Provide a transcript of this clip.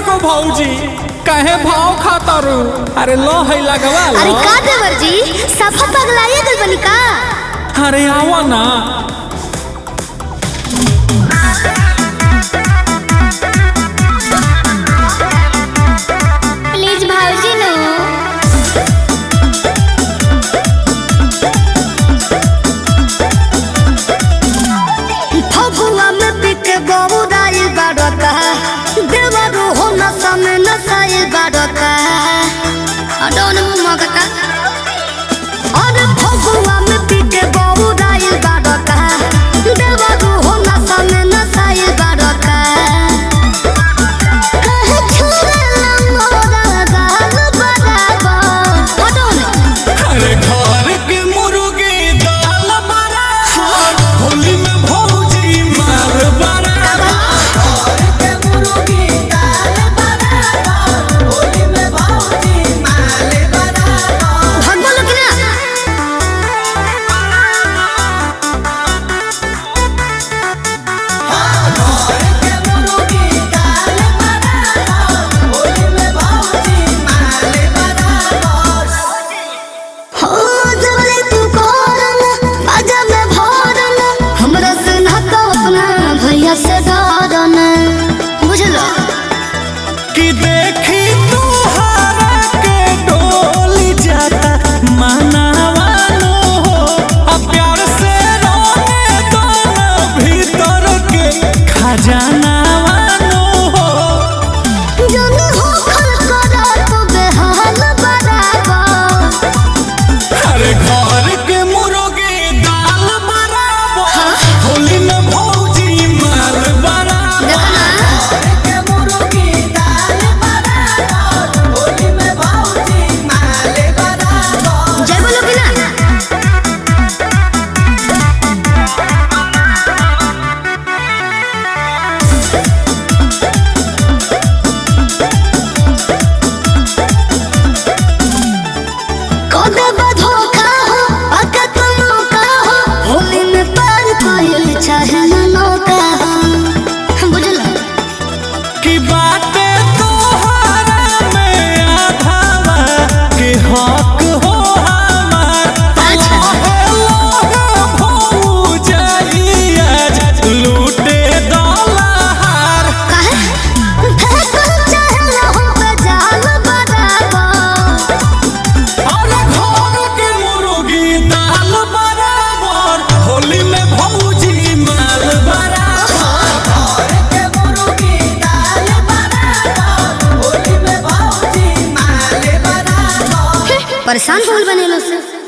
को भौजी कहे भाव खातर अरे लो है लगवा लो। अरे का देवर जी सफा पगलाए गल बनी का। अरे आओ ना प्लीज भौजी नो फगुआ में पिके बहुराई बाड़का देवरो हो नशा में नशाई बाड़का अडोन मगका अरे फगुआ में पिके बहुराई बाड़का देवरो हो नशा में नशाई बाड़का कहे छुरे लंगोरा गाल बराबर अडोन अरे घर के मुर्गी दाल बराबर होली में भौजी मार बराबर। के मुर्गी दाल बराबर होली में भौजी माल बराबर। भगवा लोग ना के मुर्गी दाल बराबर होली में भौजी माल बराबर। हो जबले तू कोरन बाजा में भोरन हमरा से ना तो अपना भैया से डरन बुझलो कि देखी तुहरा के डोली जाता मनावानो हो अब प्यार से रोने दो ना भीतर के खजाना वानो हो। जन हो खल करा तो बेहाल बराबर अरे घर के मुर्गी दाल बराबर होली में भौजी माल बराबर। देखना के मुर्गी दाल बराबर होली में भौजी माल बराबर। जय बोलो कि ना कोदे बधोखा हो अके तुम का हो होली में पार कोयल चाहे ना नौका हो बुझलो कि बातें तोहरा में आधावा के हक हो हमार। अच्छा लोग भौजाइया लूटे दौलहार। काहे फेंकल चाहे लहू पे जाल बराबर और घर के मुर्गी दाल बराबर होली में भौजी माल बराबर। के मुर्गी दाल बराबर होली में भौजी माल बराबर। परेशान होल बनेलो से